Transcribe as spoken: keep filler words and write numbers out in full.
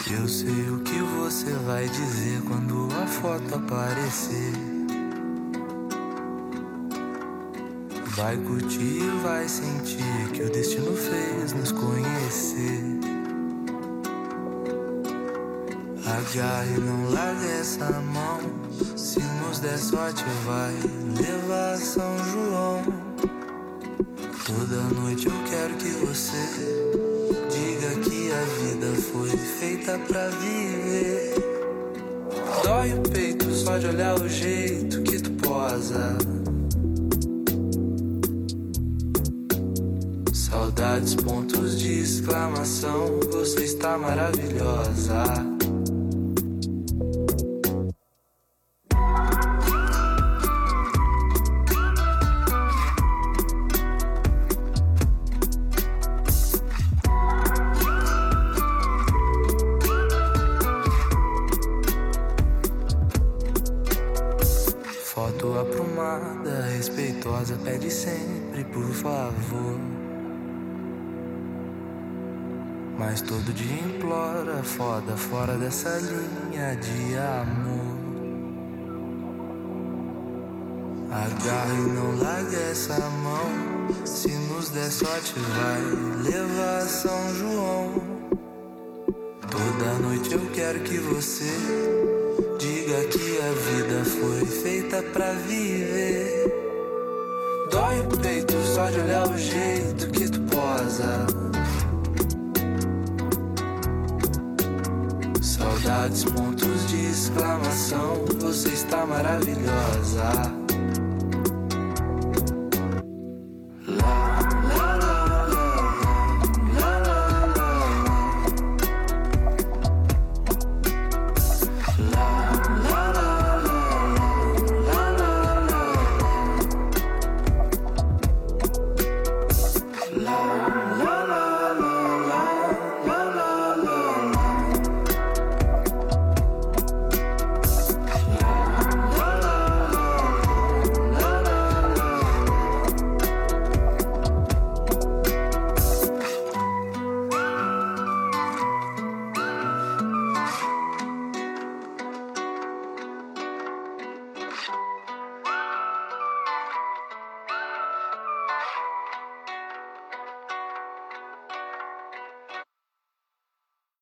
Eu sei o que você vai dizer quando a foto aparecer. Vai curtir e vai sentir que o destino fez nos conhecer. Agarre e não largue essa mão. Se nos der sorte vai levar a São João. Toda noite eu quero que você diga que a vida foi feita pra viver. Dói o peito só de olhar o jeito que tu posa. Saudades, pontos de exclamação. Você está maravilhosa. Foto aprumada, respeitosa, pede sempre por favor. Mas todo dia implora, foda, fora dessa linha de amor. Agarra e não larga essa mão. Se nos der sorte vai levar a São João. Toda noite eu quero que você diga que a vida foi feita pra viver. Dói o peito só de olhar o jeito que tu posa. Saudades, pontos de exclamação. Você está maravilhosa.